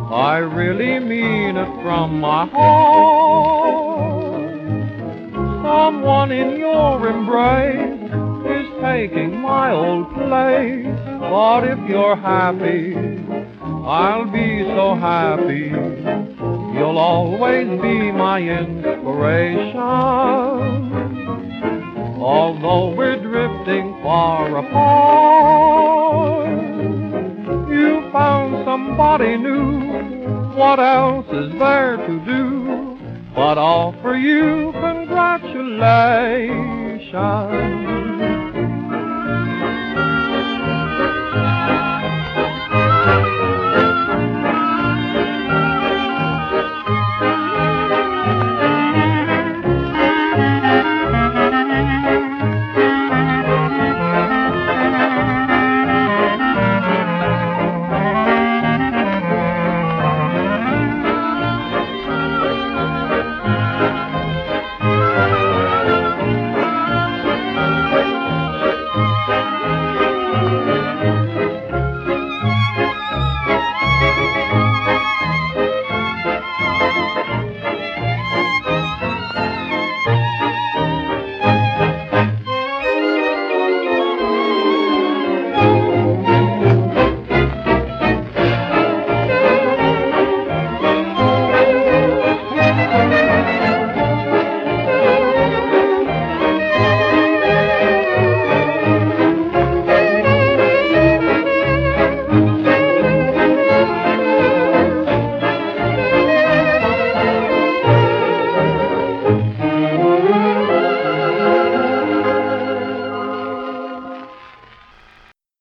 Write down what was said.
I really mean it from my heart. Someone in your embrace is taking my old place. But if you're happy, I'll be so happy. You'll always be my inspiration. Although we're drifting far apart, you found somebody new. What else is there to do but offer you congratulations?